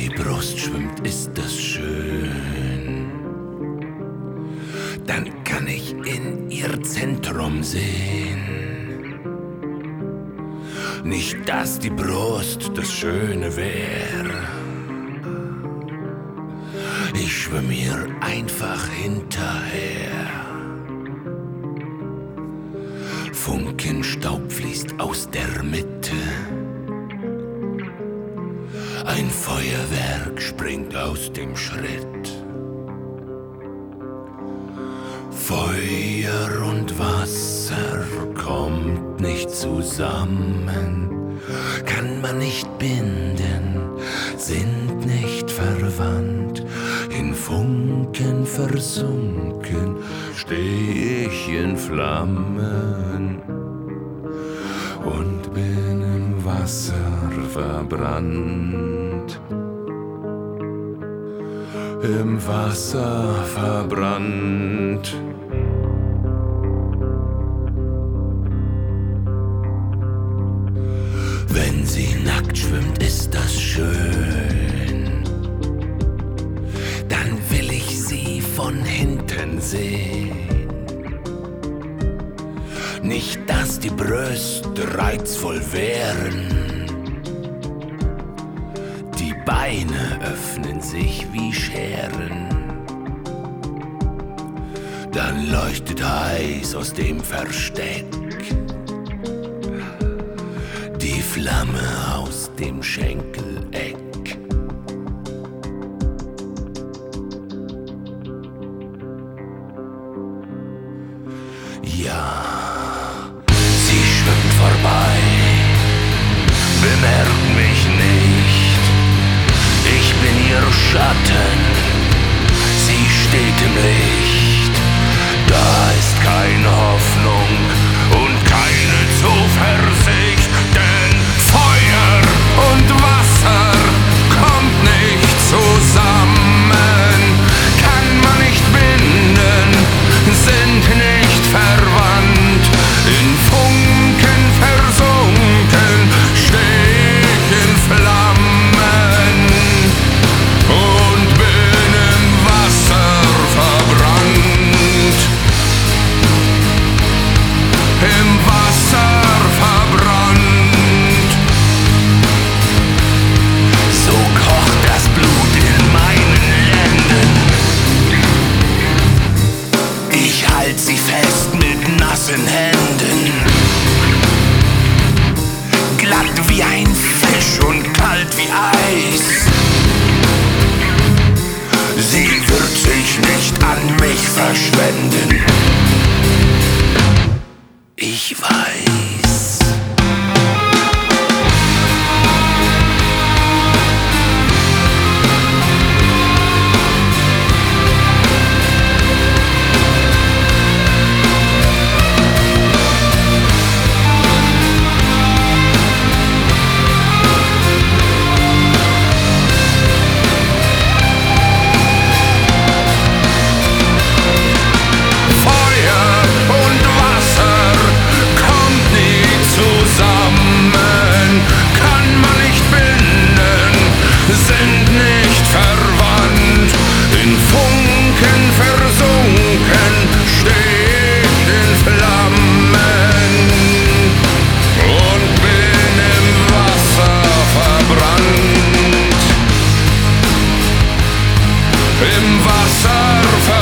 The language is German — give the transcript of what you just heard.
die Brust schwimmt, ist das schön. Dann kann ich in ihr Zentrum sehen. Nicht, dass die Brust das Schöne wär. Ich schwimm ihr einfach hinterher. Funkenstaub fließt aus der Mitte. Ein Feuerwerk springt aus dem Schritt. Feuer und Wasser kommt nicht zusammen, kann man nicht binden, sind nicht verwandt. In Funken versunken steh ich in Flammen und bin im Wasser verbrannt. Im Wasser verbrannt. Wenn sie nackt schwimmt, ist das schön. Dann will ich sie von hinten sehen. Nicht, dass die Brüste reizvoll wären. Die Beine öffnen sich wie Scheren. Dann leuchtet heiß aus dem Versteck die Flamme aus dem Schenkeleck. Ja, sie schwimmt vorbei, bemerkt mich nicht. Ich bin ihr Schatten, sie steht im Licht. Da ist keine Hoffnung und keine Zuversicht, denn Feuer und Wasser kommt nicht zusammen, kann man nicht binden, sind nicht verwandt. In Funken versunken steh ich in Flammen und bin im Wasser verbrannt. Im Wasser verbrannt. So kocht das Blut in meinen Lenden. Ich halt sie fest mit nassen Händen. Glatt wie ein Fisch und kalt wie Eis. Sie wird sich nicht an mich verschwenden. Ich weiß. Im Wasser